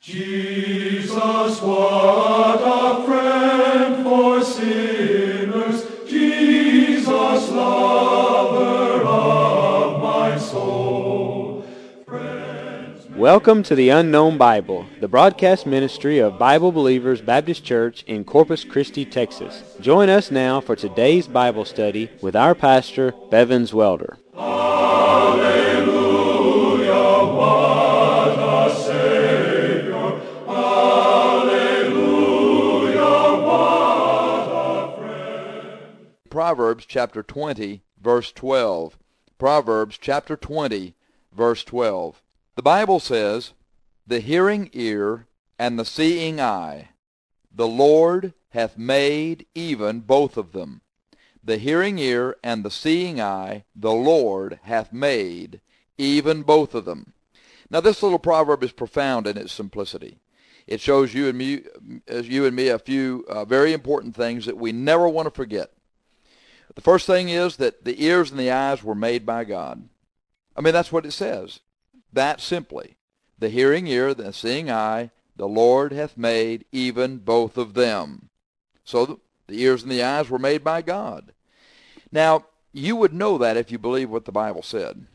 Jesus, what a friend for sinners, Jesus, lover of my soul. Welcome to the Unknown Bible, the broadcast ministry of Bible Believers Baptist Church in Corpus Christi, Texas. Join us now for today's Bible study with our pastor, Bevins Welder. Proverbs chapter 20, verse 12. Proverbs chapter 20, verse 12. The Bible says, "The hearing ear and the seeing eye, the Lord hath made even both of them." The hearing ear and the seeing eye, the Lord hath made even both of them. Now this little proverb is profound in its simplicity. It shows you and me a few very important things that we never want to forget. The first thing is that the ears and the eyes were made by God. I mean, that's what it says. That simply. The hearing ear, the seeing eye, the Lord hath made even both of them. So the ears and the eyes were made by God. Now, you would know that if you believe what the Bible said.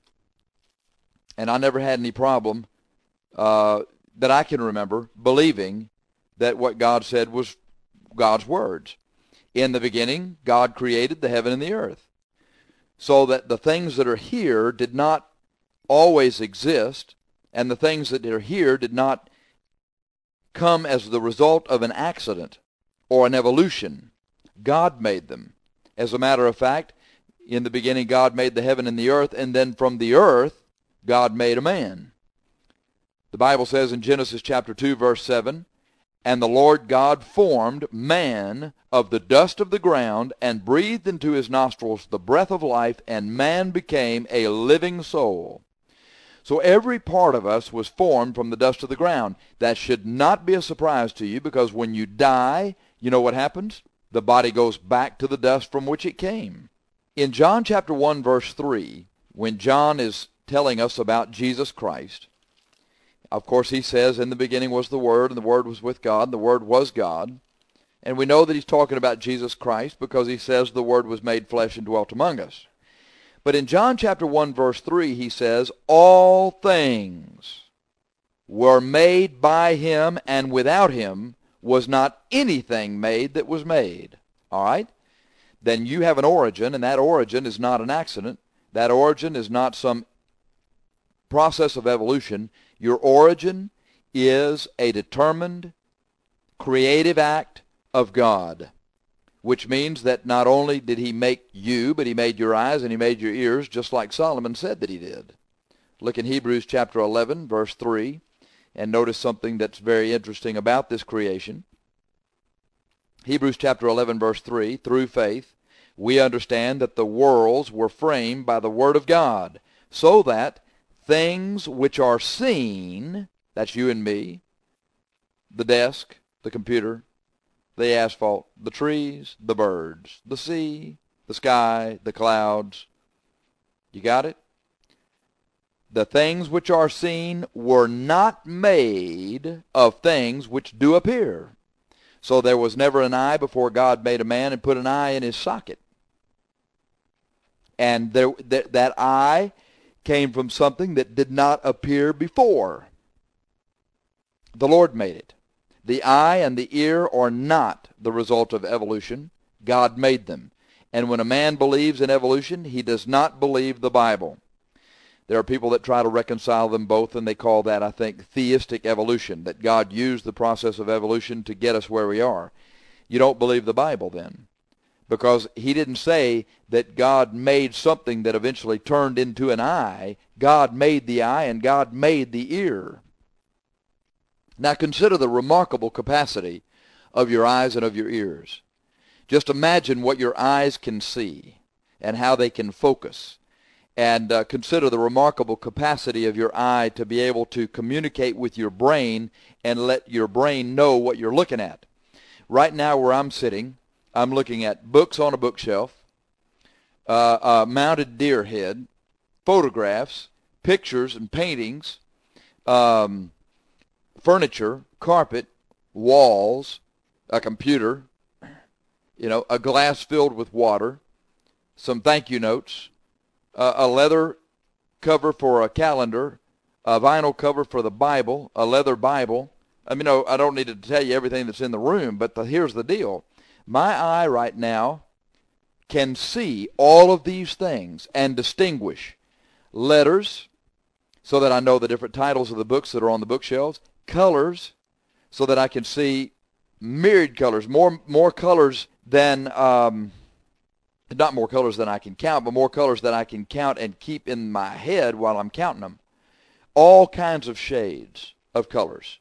And I never had any problem that I can remember believing that what God said was God's words. In the beginning, God created the heaven and the earth, so that the things that are here did not always exist, and the things that are here did not come as the result of an accident or an evolution. God made them. As a matter of fact, in the beginning, God made the heaven and the earth, and then from the earth, God made a man. The Bible says in Genesis chapter 2, verse 7, "And the Lord God formed man of the dust of the ground, and breathed into his nostrils the breath of life, and man became a living soul." So every part of us was formed from the dust of the ground. That should not be a surprise to you, because when you die, you know what happens? The body goes back to the dust from which it came. In John chapter 1, verse 3, when John is telling us about Jesus Christ, of course, he says, "In the beginning was the Word, and the Word was with God, and the Word was God." And we know that he's talking about Jesus Christ because he says the Word was made flesh and dwelt among us. But in John chapter 1, verse 3, he says, "All things were made by him, and without him was not anything made that was made." All right? Then you have an origin, and that origin is not an accident. That origin is not some process of evolution. Your origin is a determined, creative act of God, which means that not only did he make you, but he made your eyes and he made your ears, just like Solomon said that he did. Look in Hebrews chapter 11, verse 3, and notice something that's very interesting about this creation. Hebrews chapter 11, verse 3, "Through faith we understand that the worlds were framed by the word of God, so that things which are seen," that's you and me, the desk, the computer, the asphalt, the trees, the birds, the sea, the sky, the clouds. You got it? "The things which are seen were not made of things which do appear." So there was never an eye before God made a man and put an eye in his socket. And that eye came from something that did not appear before. The Lord made it. The eye and the ear are not the result of evolution. God made them. And when a man believes in evolution, he does not believe the Bible. There are people that try to reconcile them both, and they call that, I think, theistic evolution, that God used the process of evolution to get us where we are. You don't believe the Bible then, because he didn't say that God made something that eventually turned into an eye. God made the eye and God made the ear. Now consider the remarkable capacity of your eyes and of your ears. Just imagine what your eyes can see and how they can focus. And consider the remarkable capacity of your eye to be able to communicate with your brain and let your brain know what you're looking at. Right now where I'm sitting, I'm looking at books on a bookshelf, a mounted deer head, photographs, pictures and paintings, furniture, carpet, walls, a computer, a glass filled with water, some thank you notes, a leather cover for a calendar, a vinyl cover for the Bible, a leather Bible. I don't need to tell you everything that's in the room, but here's the deal. My eye right now can see all of these things and distinguish letters so that I know the different titles of the books that are on the bookshelves, colors so that I can see myriad colors, more colors than, not more colors than I can count, but more colors that I can count and keep in my head while I'm counting them. All kinds of shades of colors.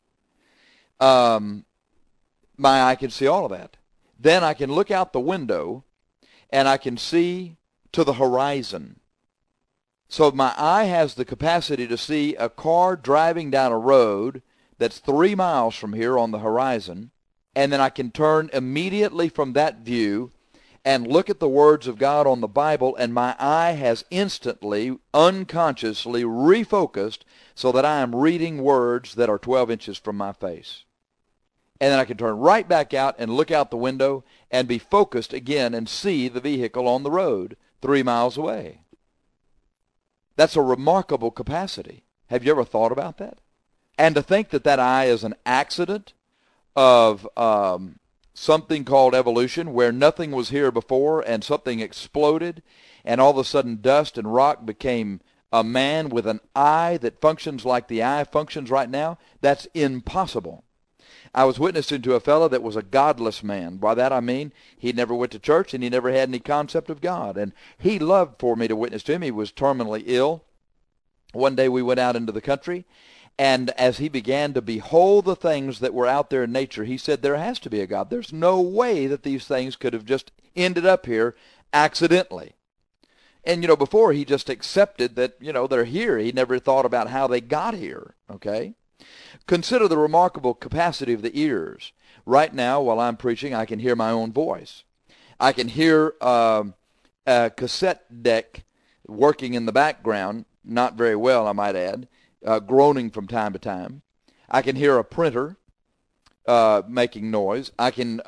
My eye can see all of that. Then I can look out the window and I can see to the horizon. So my eye has the capacity to see a car driving down a road that's 3 miles from here on the horizon, and then I can turn immediately from that view and look at the words of God on the Bible, and my eye has instantly, unconsciously refocused so that I am reading words that are 12 inches from my face. And then I can turn right back out and look out the window and be focused again and see the vehicle on the road 3 miles away. That's a remarkable capacity. Have you ever thought about that? And to think that that eye is an accident of something called evolution, where nothing was here before and something exploded, and all of a sudden dust and rock became a man with an eye that functions like the eye functions right now, that's impossible. I was witnessing to a fellow that was a godless man. By that I mean he never went to church and he never had any concept of God. And he loved for me to witness to him. He was terminally ill. One day we went out into the country, and as he began to behold the things that were out there in nature, he said, there has to be a God. There's no way that these things could have just ended up here accidentally. And, before he just accepted that, they're here. He never thought about how they got here, okay? Consider the remarkable capacity of the ears. Right now, while I'm preaching, I can hear my own voice. I can hear a cassette deck working in the background, not very well, I might add, groaning from time to time. I can hear a printer making noise. I can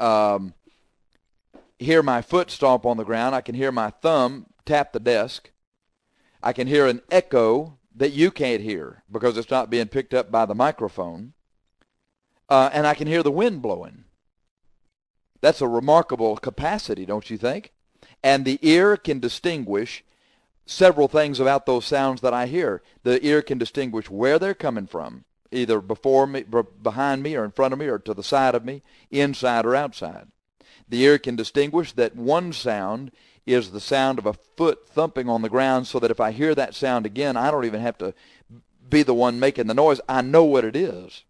hear my foot stomp on the ground. I can hear my thumb tap the desk. I can hear an echo that you can't hear because it's not being picked up by the microphone. And I can hear the wind blowing. That's a remarkable capacity, don't you think? And the ear can distinguish several things about those sounds that I hear. The ear can distinguish where they're coming from, either before me, behind me, or in front of me, or to the side of me, inside or outside. The ear can distinguish that one sound is the sound of a foot thumping on the ground, so that if I hear that sound again, I don't even have to be the one making the noise. I know what it is.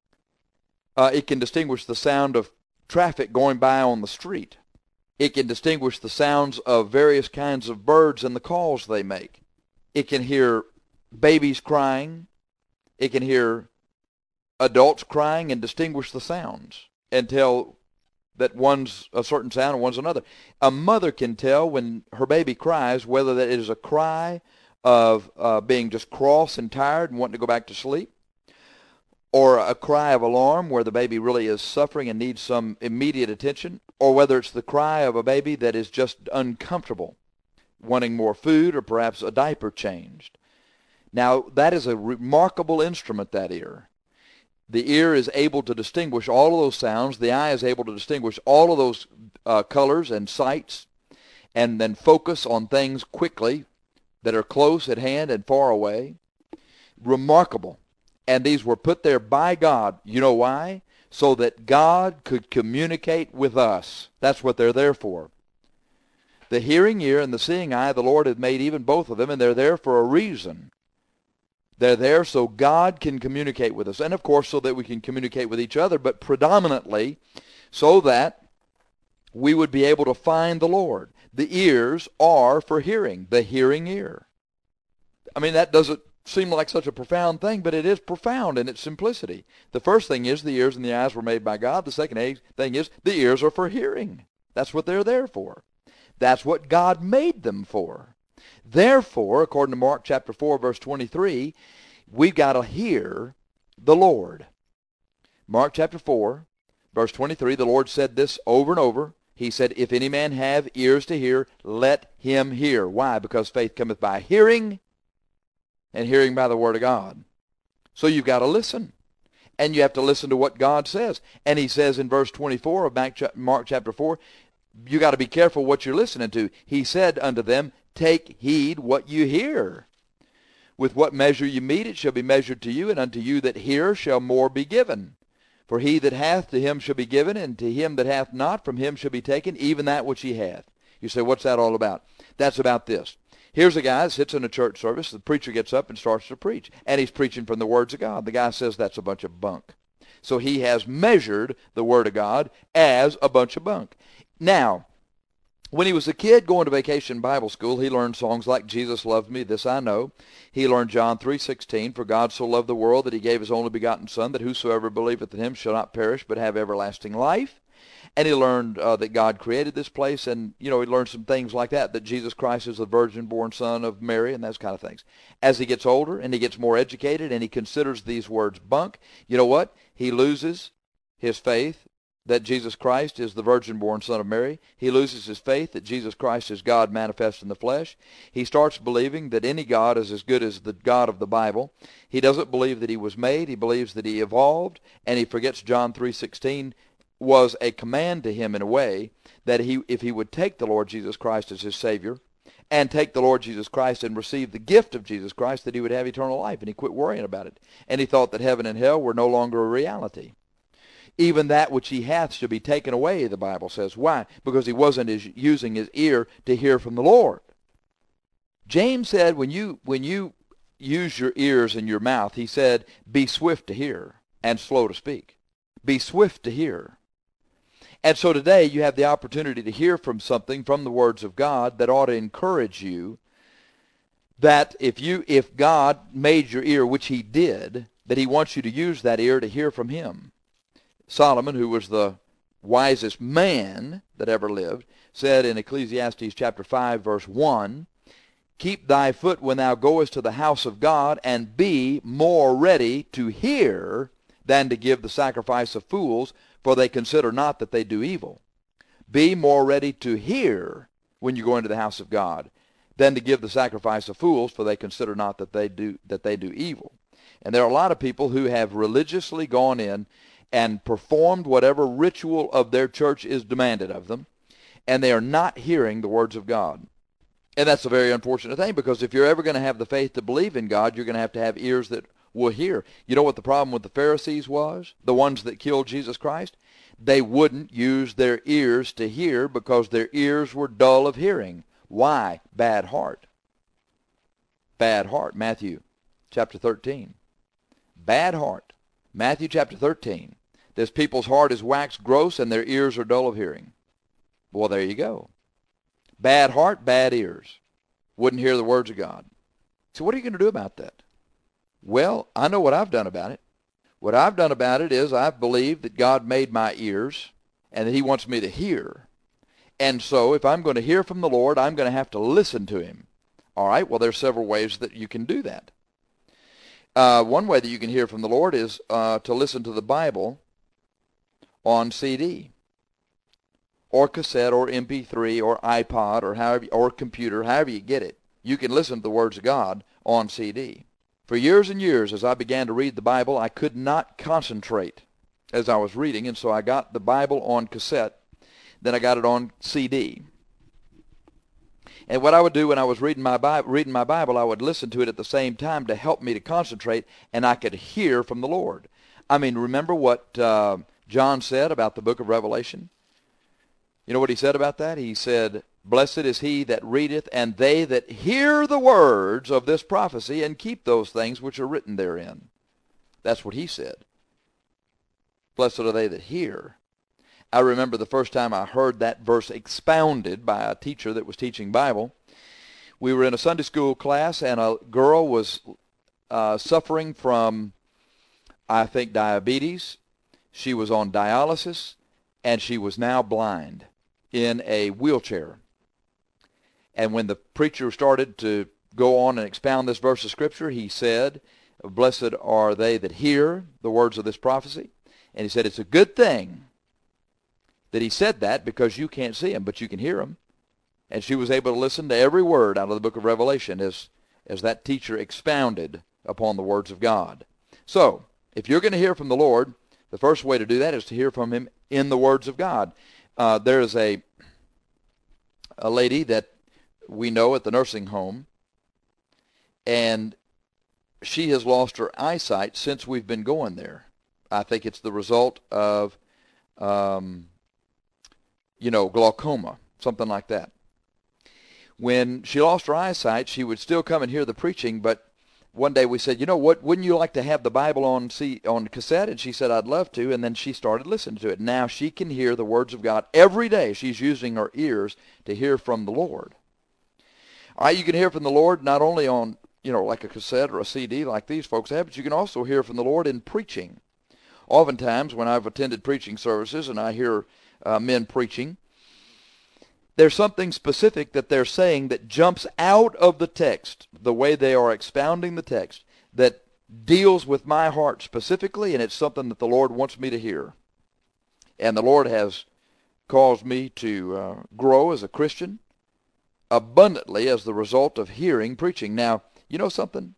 It can distinguish the sound of traffic going by on the street. It can distinguish the sounds of various kinds of birds and the calls they make. It can hear babies crying. It can hear adults crying and distinguish the sounds and tell that one's a certain sound and one's another. A mother can tell when her baby cries whether that is a cry of being just cross and tired and wanting to go back to sleep, or a cry of alarm where the baby really is suffering and needs some immediate attention, or whether it's the cry of a baby that is just uncomfortable, wanting more food or perhaps a diaper changed. Now, that is a remarkable instrument, that ear. The ear is able to distinguish all of those sounds. The eye is able to distinguish all of those colors and sights, and then focus on things quickly that are close at hand and far away. Remarkable. And these were put there by God. You know why? So that God could communicate with us. That's what they're there for. The hearing ear and the seeing eye, the Lord had made even both of them, and they're there for a reason. They're there so God can communicate with us, and of course so that we can communicate with each other, but predominantly so that we would be able to find the Lord. The ears are for hearing, the hearing ear. I mean, that doesn't seem like such a profound thing, but it is profound in its simplicity. The first thing is the ears and the eyes were made by God. The second thing is the ears are for hearing. That's what they're there for. That's what God made them for. Therefore, according to Mark chapter 4, verse 23, we've got to hear the Lord. Mark chapter 4, verse 23, the Lord said this over and over. He said, if any man have ears to hear, let him hear. Why? Because faith cometh by hearing, and hearing by the word of God. So you've got to listen. And you have to listen to what God says. And he says in verse 24 of Mark chapter 4, you got to be careful what you're listening to. He said unto them, take heed what you hear. With what measure you mete, it shall be measured to you, and unto you that hear shall more be given. For he that hath, to him shall be given, and to him that hath not, from him shall be taken, even that which he hath. You say, what's that all about? That's about this. Here's a guy that sits in a church service. The preacher gets up and starts to preach, and he's preaching from the words of God. The guy says that's a bunch of bunk. So he has measured the word of God as a bunch of bunk. Now, when he was a kid going to vacation Bible school, he learned songs like Jesus Loved Me, This I Know. He learned John 3:16, For God so loved the world that he gave his only begotten Son, that whosoever believeth in him shall not perish but have everlasting life. And he learned that God created this place, and, he learned some things like that Jesus Christ is the virgin-born son of Mary, and those kind of things. As he gets older and he gets more educated and he considers these words bunk, you know what? He loses his faith that Jesus Christ is the virgin-born son of Mary. He loses his faith that Jesus Christ is God manifest in the flesh. He starts believing that any God is as good as the God of the Bible. He doesn't believe that he was made. He believes that he evolved, and he forgets John 3:16 was a command to him in a way that if he would take the Lord Jesus Christ as his Savior and take the Lord Jesus Christ and receive the gift of Jesus Christ, that he would have eternal life, and he quit worrying about it. And he thought that heaven and hell were no longer a reality. Even that which he hath shall be taken away, the Bible says. Why? Because he wasn't using his ear to hear from the Lord. James said when you use your ears and your mouth, he said, be swift to hear and slow to speak. Be swift to hear. And so today you have the opportunity to hear from something from the words of God that ought to encourage you that if God made your ear, which he did, that he wants you to use that ear to hear from him. Solomon, who was the wisest man that ever lived, said in Ecclesiastes chapter 5, verse 1, keep thy foot when thou goest to the house of God, and be more ready to hear than to give the sacrifice of fools, for they consider not that they do evil. Be more ready to hear when you go into the house of God than to give the sacrifice of fools, for they consider not that they do evil. And there are a lot of people who have religiously gone in and performed whatever ritual of their church is demanded of them, and they are not hearing the words of God. And that's a very unfortunate thing, because if you're ever going to have the faith to believe in God, you're going to have ears that will hear. You know what the problem with the Pharisees was? The ones that killed Jesus Christ? They wouldn't use their ears to hear because their ears were dull of hearing. Why? Bad heart. Bad heart. Matthew chapter 13. Bad heart. Matthew chapter 13. This people's heart is waxed gross, and their ears are dull of hearing. Well, there you go. Bad heart, bad ears. Wouldn't hear the words of God. So what are you going to do about that? Well, I know what I've done about it. What I've done about it is I've believed that God made my ears and that he wants me to hear. And so if I'm going to hear from the Lord, I'm going to have to listen to him. All right, well, there's several ways that you can do that. One way that you can hear from the Lord is to listen to the Bible on CD or cassette or MP3 or iPod or computer, however you get it. You can listen to the words of God on CD. For years and years, as I began to read the Bible, I could not concentrate as I was reading, and so I got the Bible on cassette. Then I got it on CD. And what I would do when I was reading my Bible, I would listen to it at the same time to help me to concentrate, and I could hear from the Lord. I mean, remember what John said about the book of Revelation? You know what he said about that? He said, blessed is he that readeth, and they that hear the words of this prophecy, and keep those things which are written therein. That's what he said. Blessed are they that hear. I remember the first time I heard that verse expounded by a teacher that was teaching Bible. We were in a Sunday school class, and a girl was suffering from, I think, diabetes. She was on dialysis, and she was now blind in a wheelchair. And when the preacher started to go on and expound this verse of Scripture, he said, blessed are they that hear the words of this prophecy. And he said, it's a good thing that he said that, because you can't see him, but you can hear him. And she was able to listen to every word out of the book of Revelation as that teacher expounded upon the words of God. So, if you're going to hear from the Lord, the first way to do that is to hear from him in the words of God. There is a lady that we know at the nursing home, and she has lost her eyesight since we've been going there. I think it's the result of, glaucoma, something like that. When she lost her eyesight, she would still come and hear the preaching, but one day we said, wouldn't you like to have the Bible on cassette? And she said, I'd love to, and then she started listening to it. Now she can hear the words of God every day. She's using her ears to hear from the Lord. All right, you can hear from the Lord not only on, like a cassette or a CD like these folks have, but you can also hear from the Lord in preaching. Oftentimes, when I've attended preaching services and I hear men preaching, there's something specific that they're saying that jumps out of the text, the way they are expounding the text, that deals with my heart specifically, and it's something that the Lord wants me to hear. And the Lord has caused me to grow as a Christian abundantly as the result of hearing preaching. Now, you know something?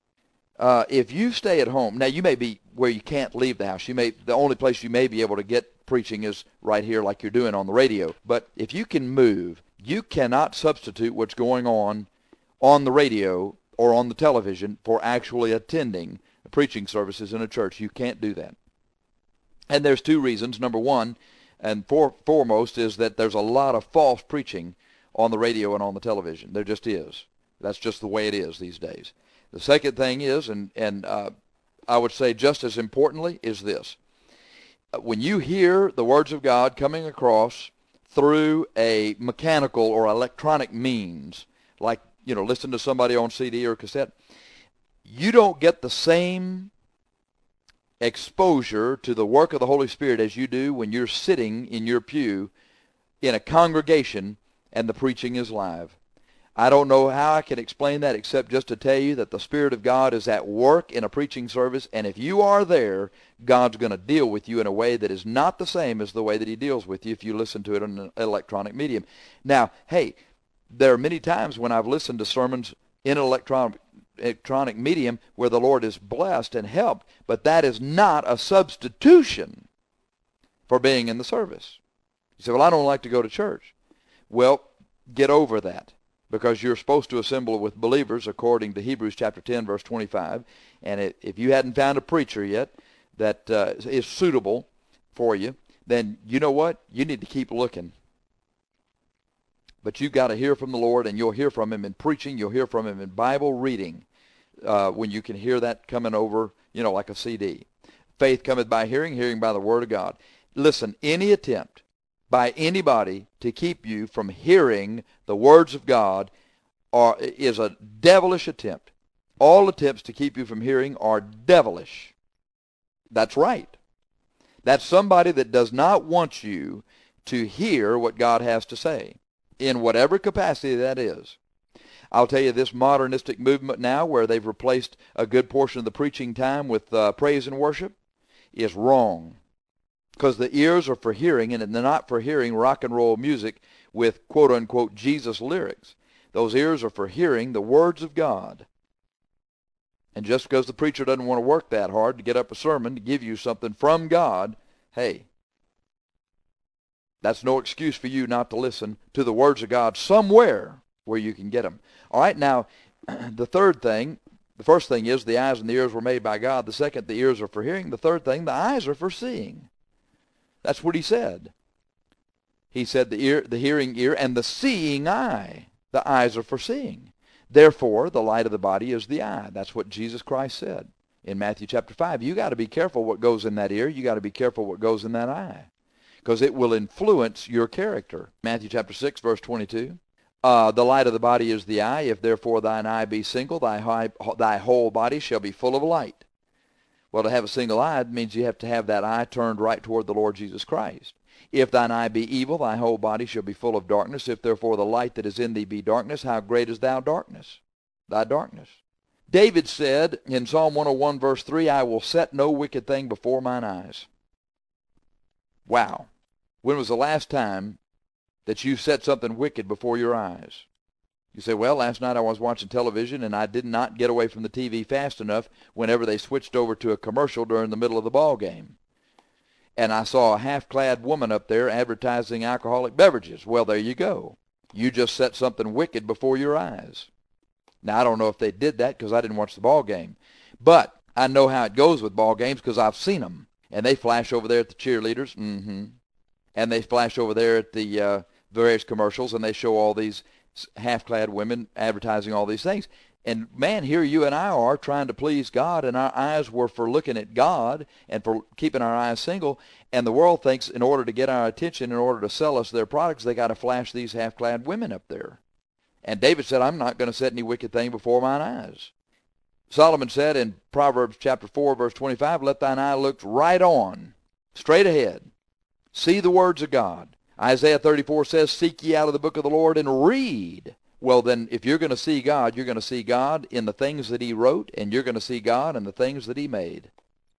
If you stay at home, now you may be where you can't leave the house. The only place you may be able to get preaching is right here like you're doing on the radio. But if you can move, you cannot substitute what's going on the radio or on the television for actually attending preaching services in a church. You can't do that. And there's two reasons. Number one, and foremost, is that there's a lot of false preaching on the radio and on the television. There just is. That's just the way it is these days. The second thing is, and I would say just as importantly, is this. When you hear the words of God coming across through a mechanical or electronic means, like, listen to somebody on CD or cassette, you don't get the same exposure to the work of the Holy Spirit as you do when you're sitting in your pew in a congregation and the preaching is live. I don't know how I can explain that except just to tell you that the Spirit of God is at work in a preaching service, and if you are there, God's going to deal with you in a way that is not the same as the way that he deals with you if you listen to it on an electronic medium. Now, hey, there are many times when I've listened to sermons in an electronic medium where the Lord is blessed and helped, but that is not a substitution for being in the service. You say, well, I don't like to go to church. Well, get over that, because you're supposed to assemble with believers according to Hebrews chapter 10, verse 25. And if you hadn't found a preacher yet that is suitable for you, then you know what? You need to keep looking. But you've got to hear from the Lord, and you'll hear from him in preaching. You'll hear from him in Bible reading when you can hear that coming over, like a CD. Faith cometh by hearing, hearing by the word of God. Listen, any attempt by anybody to keep you from hearing the words of God is a devilish attempt. All attempts to keep you from hearing are devilish. That's right. That's somebody that does not want you to hear what God has to say, in whatever capacity that is. I'll tell you, this modernistic movement now, where they've replaced a good portion of the preaching time with praise and worship, is wrong. Because the ears are for hearing, and they're not for hearing rock and roll music with quote-unquote Jesus lyrics. Those ears are for hearing the words of God. And just because the preacher doesn't want to work that hard to get up a sermon to give you something from God, hey, that's no excuse for you not to listen to the words of God somewhere where you can get them. All right, now, the third thing, the first thing is the eyes and the ears were made by God. The second, the ears are for hearing. The third thing, the eyes are for seeing. That's what he said. He said the hearing ear and the seeing eye. The eyes are for seeing. Therefore, the light of the body is the eye. That's what Jesus Christ said in Matthew chapter 5. You got to be careful what goes in that ear. You got to be careful what goes in that eye, because it will influence your character. Matthew chapter 6, verse 22. The light of the body is the eye. If therefore thine eye be single, thy whole body shall be full of light. Well, to have a single eye means you have to have that eye turned right toward the Lord Jesus Christ. If thine eye be evil, thy whole body shall be full of darkness. If therefore the light that is in thee be darkness, how great is thy darkness? David said in Psalm 101, verse 3, I will set no wicked thing before mine eyes. Wow. When was the last time that you set something wicked before your eyes? You say, well, last night I was watching television and I did not get away from the TV fast enough whenever they switched over to a commercial during the middle of the ball game. And I saw a half-clad woman up there advertising alcoholic beverages. Well, there you go. You just set something wicked before your eyes. Now, I don't know if they did that because I didn't watch the ball game. But I know how it goes with ball games because I've seen them. And they flash over there at the cheerleaders. And they flash over there at the various commercials, and they show all these half-clad women advertising all these things. And, man, here you and I are trying to please God, and our eyes were for looking at God and for keeping our eyes single. And the world thinks in order to get our attention, in order to sell us their products, they got to flash these half-clad women up there. And David said, I'm not going to set any wicked thing before mine eyes. Solomon said in Proverbs chapter 4, verse 25, let thine eye look right on, straight ahead. See the words of God. Isaiah 34 says, seek ye out of the book of the Lord and read. Well, then, if you're going to see God, you're going to see God in the things that he wrote, and you're going to see God in the things that he made.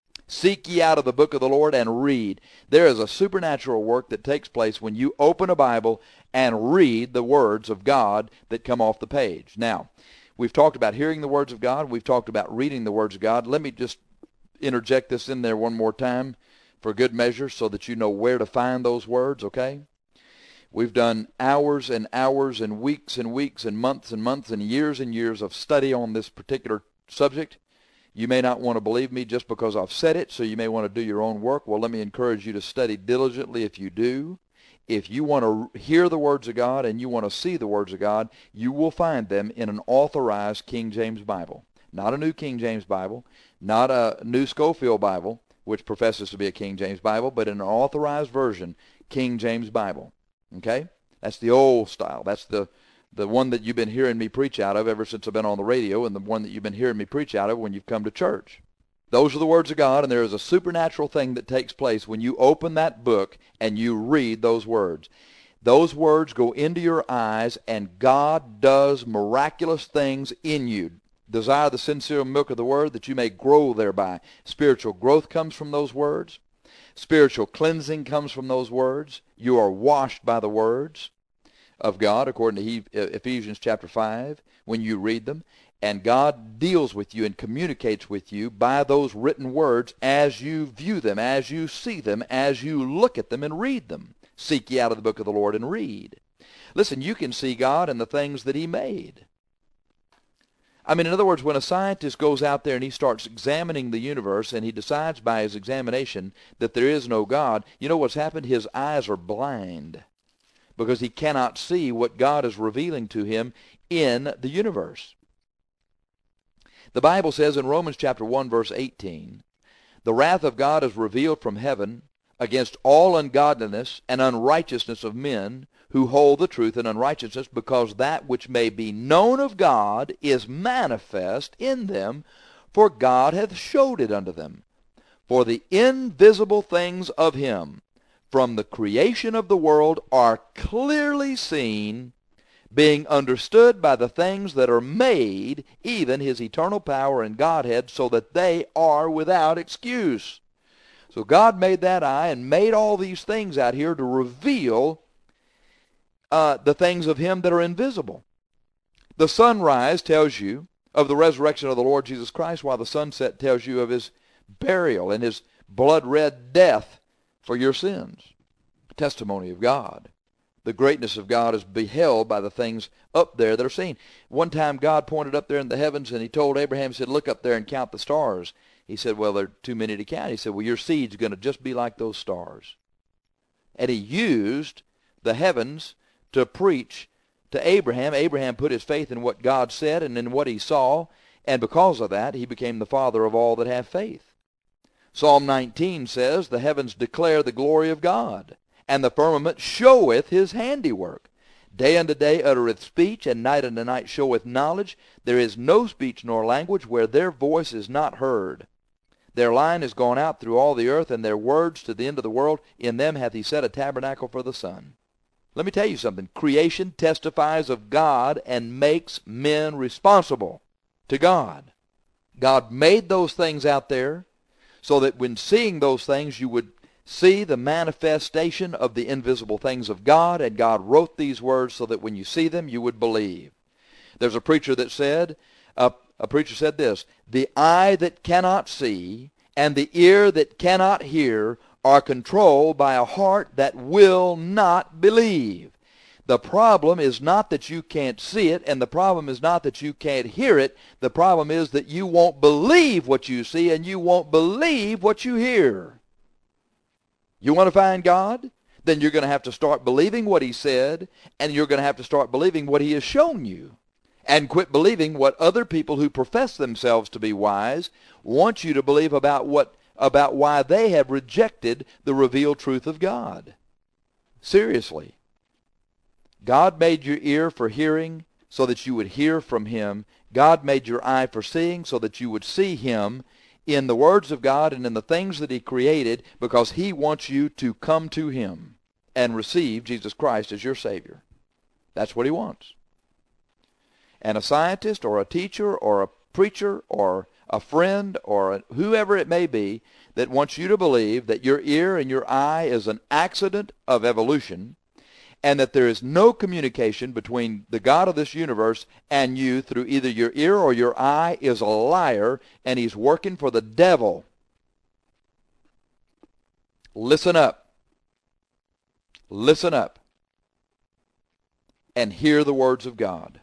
Seek ye out of the book of the Lord and read. There is a supernatural work that takes place when you open a Bible and read the words of God that come off the page. Now, we've talked about hearing the words of God. We've talked about reading the words of God. Let me just interject this in there one more time for good measure so that you know where to find those words, okay? We've done hours and hours and weeks and months and years of study on this particular subject. You may not want to believe me just because I've said it, so you may want to do your own work. Well, let me encourage you to study diligently if you do. If you want to hear the words of God and you want to see the words of God, you will find them in an authorized King James Bible. Not a New King James Bible, not a New Scofield Bible, which professes to be a King James Bible, but in an authorized version, King James Bible. Okay? That's the old style. That's the one that you've been hearing me preach out of ever since I've been on the radio, and the one that you've been hearing me preach out of when you've come to church. Those are the words of God, and there is a supernatural thing that takes place when you open that book and you read those words. Those words go into your eyes, and God does miraculous things in you. Desire the sincere milk of the word that you may grow thereby. Spiritual growth comes from those words. Spiritual cleansing comes from those words. You are washed by the words of God, according to Ephesians chapter 5, when you read them. And God deals with you and communicates with you by those written words as you view them, as you see them, as you look at them and read them. Seek ye out of the book of the Lord and read. Listen, you can see God in the things that he made. I mean, in other words, when a scientist goes out there and he starts examining the universe and he decides by his examination that there is no God, you know what's happened? His eyes are blind because he cannot see what God is revealing to him in the universe. The Bible says in Romans chapter 1, verse 18, the wrath of God is revealed from heaven against all ungodliness and unrighteousness of men who hold the truth in unrighteousness, because that which may be known of God is manifest in them, for God hath showed it unto them. For the invisible things of him from the creation of the world are clearly seen, being understood by the things that are made, even his eternal power and Godhead, so that they are without excuse. So God made that eye and made all these things out here to reveal the things of him that are invisible. The sunrise tells you of the resurrection of the Lord Jesus Christ, while the sunset tells you of his burial and his blood-red death for your sins. Testimony of God. The greatness of God is beheld by the things up there that are seen. One time God pointed up there in the heavens and he told Abraham, he said, look up there and count the stars. He said, well, there are too many to count. He said, well, your seed's going to just be like those stars. And he used the heavens to preach to Abraham. Abraham put his faith in what God said and in what he saw, and because of that, he became the father of all that have faith. Psalm 19 says, the heavens declare the glory of God, and the firmament showeth his handiwork. Day unto day uttereth speech, and night unto night showeth knowledge. There is no speech nor language where their voice is not heard. Their line is gone out through all the earth, and their words to the end of the world. In them hath he set a tabernacle for the sun. Let me tell you something. Creation testifies of God and makes men responsible to God. God made those things out there so that when seeing those things, you would see the manifestation of the invisible things of God, and God wrote these words so that when you see them, you would believe. There's a preacher that said, this, the eye that cannot see and the ear that cannot hear are controlled by a heart that will not believe. The problem is not that you can't see it, and the problem is not that you can't hear it. The problem is that you won't believe what you see and you won't believe what you hear. You want to find God? Then you're going to have to start believing what he said, and you're going to have to start believing what he has shown you. And quit believing what other people who profess themselves to be wise want you to believe about why they have rejected the revealed truth of God. Seriously. God made your ear for hearing so that you would hear from him. God made your eye for seeing so that you would see him in the words of God and in the things that he created, because he wants you to come to him and receive Jesus Christ as your Savior. That's what he wants. And a scientist or a teacher or a preacher or a friend or whoever it may be that wants you to believe that your ear and your eye is an accident of evolution, and that there is no communication between the God of this universe and you through either your ear or your eye, is a liar, and he's working for the devil. Listen up. Listen up. And hear the words of God.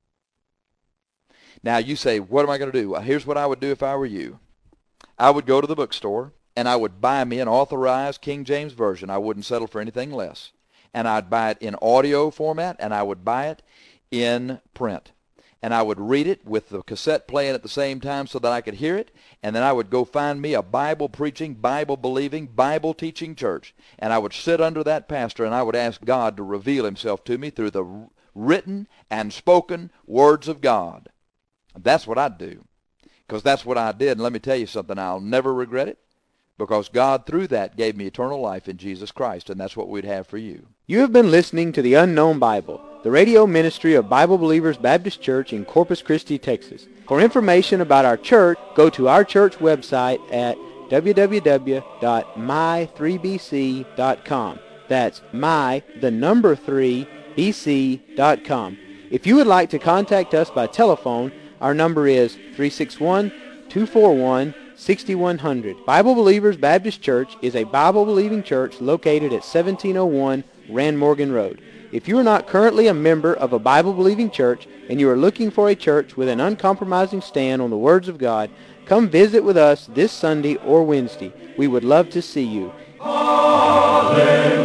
Now you say, what am I going to do? Well, here's what I would do if I were you. I would go to the bookstore, and I would buy me an authorized King James Version. I wouldn't settle for anything less. And I'd buy it in audio format, and I would buy it in print. And I would read it with the cassette playing at the same time so that I could hear it. And then I would go find me a Bible-preaching, Bible-believing, Bible-teaching church. And I would sit under that pastor, and I would ask God to reveal himself to me through the written and spoken words of God. That's what I'd do, because that's what I did. And let me tell you something, I'll never regret it, because God through that gave me eternal life in Jesus Christ, and that's what we'd have for you. You have been listening to The Unknown Bible, the radio ministry of Bible Believers Baptist Church in Corpus Christi, Texas. For information about our church, go to our church website at www.my3bc.com. That's my3bc.com. If you would like to contact us by telephone, our number is 361-241-6100. Bible Believers Baptist Church is a Bible-believing church located at 1701 Rand Morgan Road. If you are not currently a member of a Bible-believing church and you are looking for a church with an uncompromising stand on the words of God, come visit with us this Sunday or Wednesday. We would love to see you. Hallelujah.